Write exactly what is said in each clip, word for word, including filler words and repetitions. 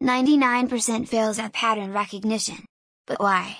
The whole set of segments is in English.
ninety-nine percent fails at pattern recognition. But why?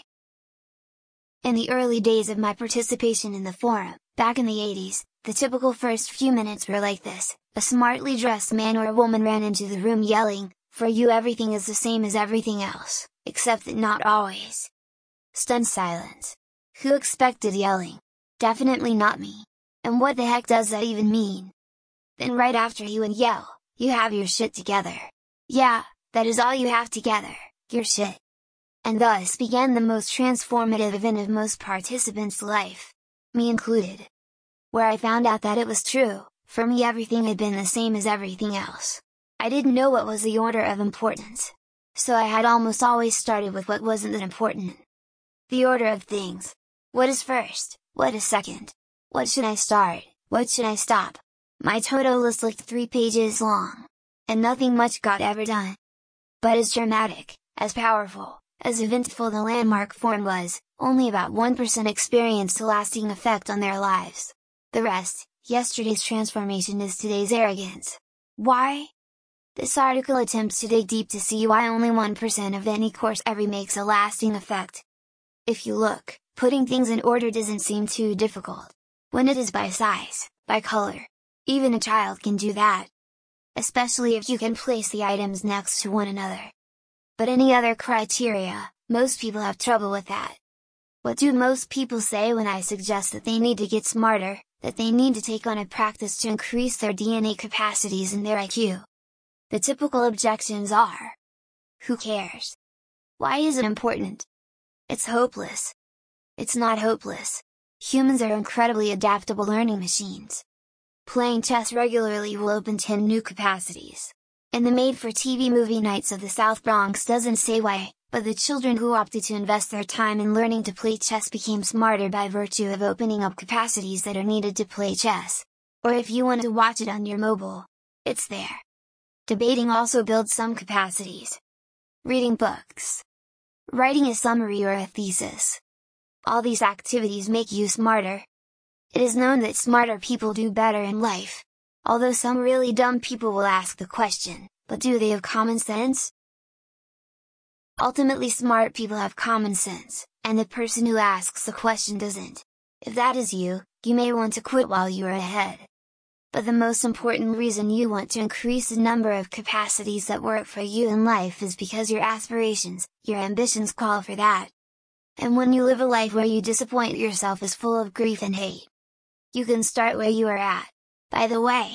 In the early days of my participation in the forum, back in the eighties, the typical first few minutes were like this: a smartly dressed man or woman ran into the room yelling, "For you everything is the same as everything else, except that not always." Stunned silence. Who expected yelling? Definitely not me. And what the heck does that even mean? Then right after he would yell, "You have your shit together." Yeah, that is all you have together, your shit. And thus began the most transformative event of most participants' life, me included. Where I found out that it was true, for me everything had been the same as everything else. I didn't know what was the order of importance. So I had almost always started with what wasn't that important. The order of things. What is first? What is second? What should I start? What should I stop? My to-do list looked three pages long. And nothing much got ever done. But as dramatic, as powerful, as eventful the landmark forum was, only about one percent experienced a lasting effect on their lives. The rest, yesterday's transformation is today's arrogance. Why? This article attempts to dig deep to see why only one percent of any course ever makes a lasting effect. If you look, putting things in order doesn't seem too difficult. When it is by size, by color. Even a child can do that. Especially if you can place the items next to one another. But any other criteria, most people have trouble with that. What do most people say when I suggest that they need to get smarter, that they need to take on a practice to increase their D N A capacities and their I Q? The typical objections are: who cares? Why is it important? It's hopeless. It's not hopeless. Humans are incredibly adaptable learning machines. Playing chess regularly will open ten new capacities. And the made-for-T V movie Knights of the South Bronx doesn't say why, but the children who opted to invest their time in learning to play chess became smarter by virtue of opening up capacities that are needed to play chess. Or if you want to watch it on your mobile, it's there. Debating also builds some capacities. Reading books. Writing a summary or a thesis. All these activities make you smarter. It is known that smarter people do better in life. Although some really dumb people will ask the question, but do they have common sense? Ultimately smart people have common sense, and the person who asks the question doesn't. If that is you, you may want to quit while you are ahead. But the most important reason you want to increase the number of capacities that work for you in life is because your aspirations, your ambitions call for that. And when you live a life where you disappoint yourself is full of grief and hate. You can start where you are at. By the way.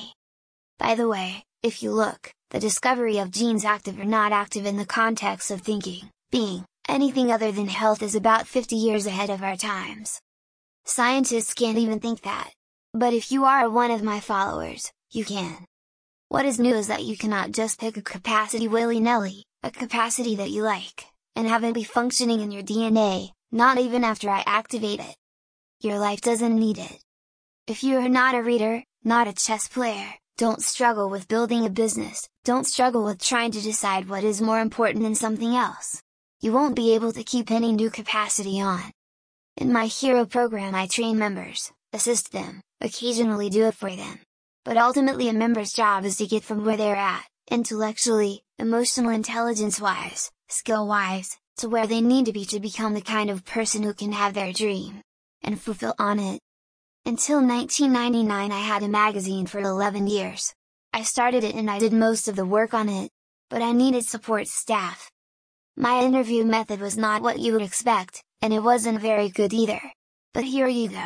By the way, if you look, the discovery of genes active or not active in the context of thinking, being, anything other than health is about fifty years ahead of our times. Scientists can't even think that. But if you are one of my followers, you can. What is new is that you cannot just pick a capacity willy-nilly, a capacity that you like, and have it be functioning in your D N A, not even after I activate it. Your life doesn't need it. If you are not a reader, not a chess player, don't struggle with building a business, don't struggle with trying to decide what is more important than something else. You won't be able to keep any new capacity on. In my Hero program I train members, assist them, occasionally do it for them. But ultimately a member's job is to get from where they're at, intellectually, emotional intelligence-wise, skill-wise, to where they need to be to become the kind of person who can have their dream, and fulfill on it. Until nineteen ninety-nine I had a magazine for eleven years. I started it and I did most of the work on it. But I needed support staff. My interview method was not what you would expect, and it wasn't very good either. But here you go.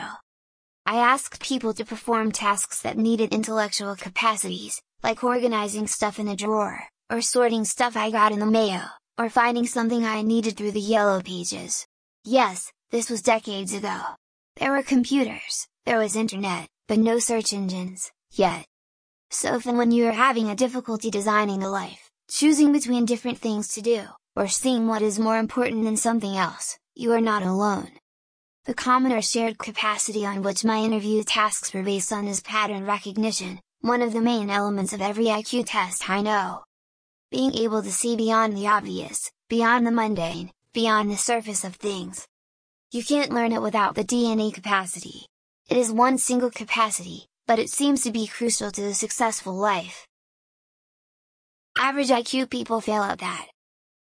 I asked people to perform tasks that needed intellectual capacities, like organizing stuff in a drawer, or sorting stuff I got in the mail, or finding something I needed through the yellow pages. Yes, this was decades ago. There were computers. There was internet, but no search engines, yet. So if and when you are having a difficulty designing a life, choosing between different things to do, or seeing what is more important than something else, you are not alone. The common or shared capacity on which my interview tasks were based on is pattern recognition, one of the main elements of every I Q test I know. Being able to see beyond the obvious, beyond the mundane, beyond the surface of things. You can't learn it without the D N A capacity. It is one single capacity, but it seems to be crucial to a successful life. Average I Q people fail at that.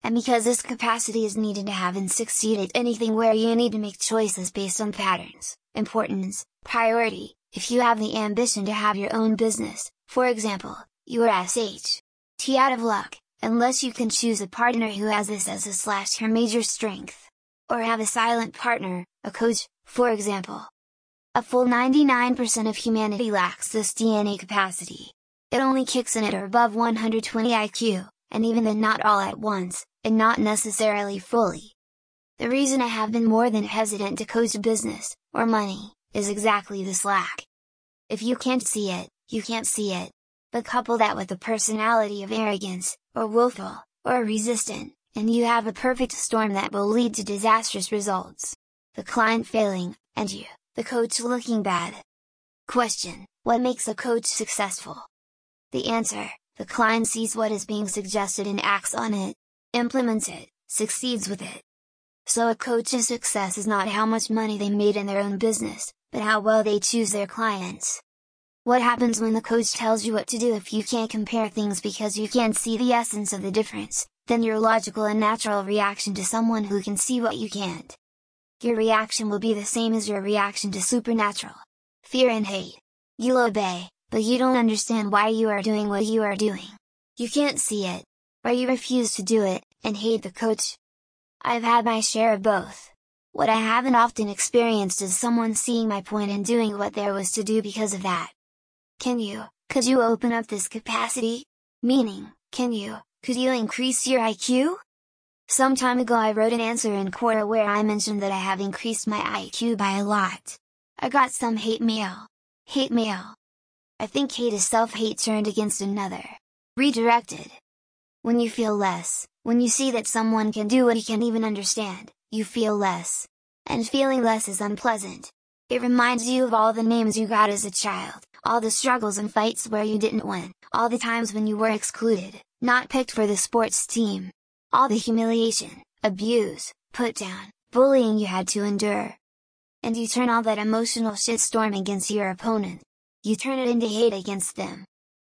And because this capacity is needed to have and succeed at anything where you need to make choices based on patterns, importance, priority, if you have the ambition to have your own business, for example, you are S H T out of luck, unless you can choose a partner who has this as a slash her major strength. Or have a silent partner, a coach, for example. A full ninety-nine percent of humanity lacks this D N A capacity. It only kicks in at or above one hundred twenty I Q, and even then not all at once, and not necessarily fully. The reason I have been more than hesitant to coach business, or money, is exactly this lack. If you can't see it, you can't see it. But couple that with a personality of arrogance, or willful, or resistant, and you have a perfect storm that will lead to disastrous results. The client failing, and you, the coach, looking bad. Question: what makes a coach successful? The answer: the client sees what is being suggested and acts on it, implements it, succeeds with it. So a coach's success is not how much money they made in their own business, but how well they choose their clients. What happens when the coach tells you what to do? If you can't compare things because you can't see the essence of the difference, then your logical and natural reaction to someone who can see what you can't. Your reaction will be the same as your reaction to supernatural fear and hate. You'll obey, but you don't understand why you are doing what you are doing. You can't see it, or you refuse to do it, and hate the coach. I've had my share of both. What I haven't often experienced is someone seeing my point and doing what there was to do because of that. Can you, could you open up this capacity? Meaning, can you, could you increase your I Q? Some time ago I wrote an answer in Quora where I mentioned that I have increased my I Q by a lot. I got some hate mail. Hate mail. I think hate is self-hate turned against another. Redirected. When you feel less, when you see that someone can do what he can't even understand, you feel less. And feeling less is unpleasant. It reminds you of all the names you got as a child, all the struggles and fights where you didn't win, all the times when you were excluded, not picked for the sports team. All the humiliation, abuse, put down, bullying you had to endure. And you turn all that emotional shitstorm against your opponent. You turn it into hate against them.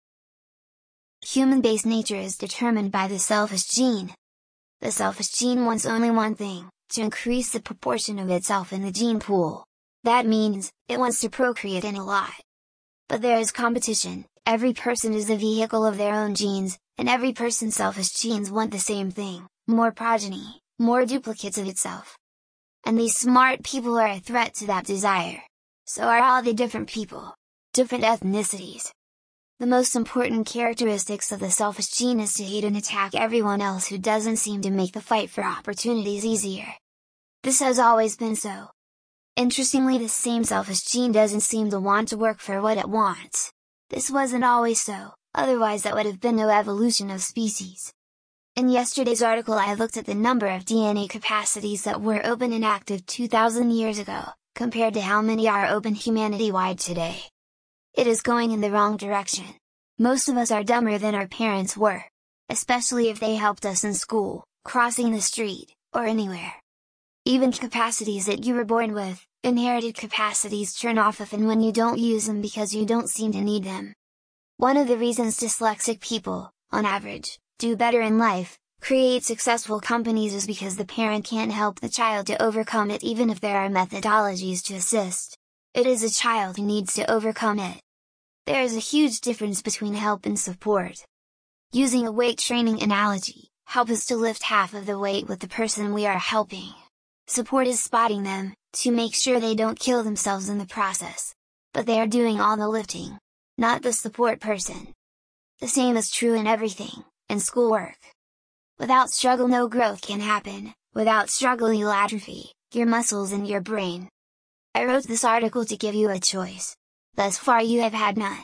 Human base nature is determined by the selfish gene. The selfish gene wants only one thing, to increase the proportion of itself in the gene pool. That means, it wants to procreate in a lot. But there is competition, every person is the vehicle of their own genes, and every person's selfish genes want the same thing, more progeny, more duplicates of itself. And these smart people are a threat to that desire. So are all the different people. Different ethnicities. The most important characteristics of the selfish gene is to hate and attack everyone else who doesn't seem to make the fight for opportunities easier. This has always been so. Interestingly, the same selfish gene doesn't seem to want to work for what it wants. This wasn't always so, otherwise that would have been no evolution of species. In yesterday's article I looked at the number of D N A capacities that were open and active two thousand years ago, compared to how many are open humanity-wide today. It is going in the wrong direction. Most of us are dumber than our parents were. Especially if they helped us in school, crossing the street, or anywhere. Even capacities that you were born with, inherited capacities, turn off if and when you don't use them because you don't seem to need them. One of the reasons dyslexic people, on average, do better in life, create successful companies is because the parent can't help the child to overcome it even if there are methodologies to assist. It is a child who needs to overcome it. There is a huge difference between help and support. Using a weight training analogy, help is to lift half of the weight with the person we are helping. Support is spotting them, to make sure they don't kill themselves in the process. But they are doing all the lifting, not the support person. The same is true in everything, in schoolwork. Without struggle no growth can happen, without struggle you'll atrophy, your muscles and your brain. I wrote this article to give you a choice. Thus far you have had none.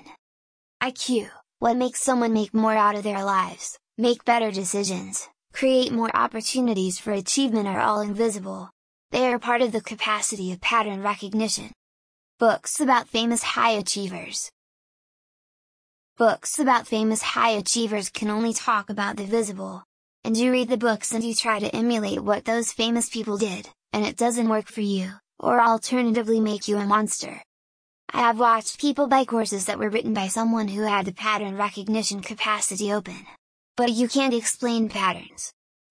I Q, what makes someone make more out of their lives, make better decisions, create more opportunities for achievement are all invisible. They are part of the capacity of pattern recognition. Books about famous high achievers. Books about famous high achievers can only talk about the visible. And you read the books and you try to emulate what those famous people did, and it doesn't work for you, or alternatively make you a monster. I have watched people buy courses that were written by someone who had the pattern recognition capacity open. But you can't explain patterns.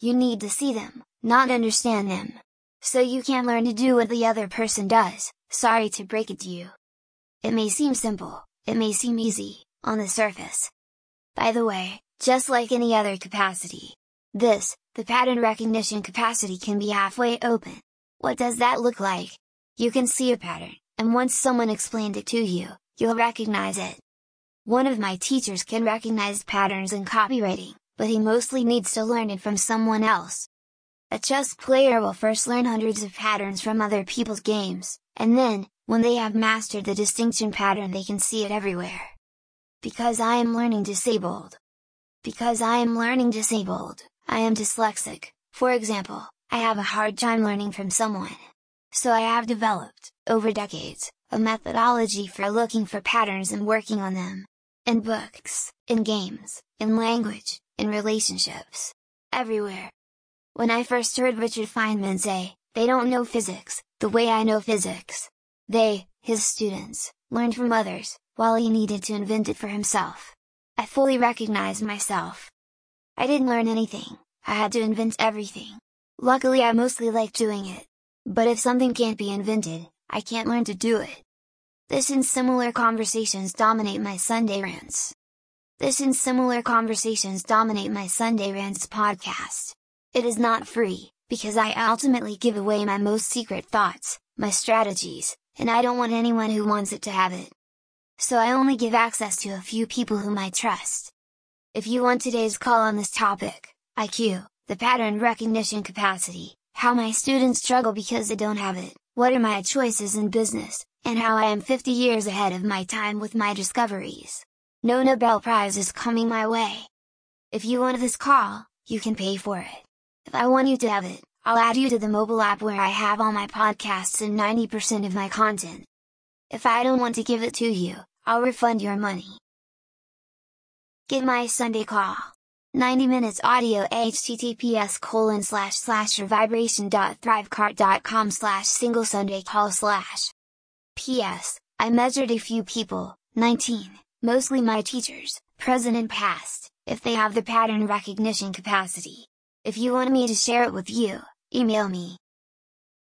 You need to see them, not understand them. So you can't learn to do what the other person does. Sorry to break it to you. It may seem simple, it may seem easy, on the surface. By the way, just like any other capacity, this, the pattern recognition capacity, can be halfway open. What does that look like? You can see a pattern, and once someone explained it to you, you'll recognize it. One of my teachers can recognize patterns in copywriting, but he mostly needs to learn it from someone else. A chess player will first learn hundreds of patterns from other people's games, and then, when they have mastered the distinction pattern, they can see it everywhere. Because I am learning disabled. Because I am learning disabled, I am dyslexic, for example, I have a hard time learning from someone. So I have developed, over decades, a methodology for looking for patterns and working on them. In books, in games, in language, in relationships. Everywhere. When I first heard Richard Feynman say, "They don't know physics, the way I know physics." They, his students, learned from others, while he needed to invent it for himself. I fully recognized myself. I didn't learn anything, I had to invent everything. Luckily I mostly like doing it. But if something can't be invented, I can't learn to do it. This and similar conversations dominate my Sunday Rants. This and similar conversations dominate my Sunday Rants podcast. It is not free, because I ultimately give away my most secret thoughts, my strategies, and I don't want anyone who wants it to have it. So I only give access to a few people whom I trust. If you want today's call on this topic, I Q, the pattern recognition capacity, how my students struggle because they don't have it, what are my choices in business, and how I am fifty years ahead of my time with my discoveries. No Nobel Prize is coming my way. If you want this call, you can pay for it. If I want you to have it, I'll add you to the mobile app where I have all my podcasts and ninety percent of my content. If I don't want to give it to you, I'll refund your money. Get my Sunday call. ninety minutes audio https colon slash slash vibration.thrivecart.com slash single Sunday call slash. P S. I measured a few people, nineteen, mostly my teachers, present and past, if they have the pattern recognition capacity. If you want me to share it with you, email me.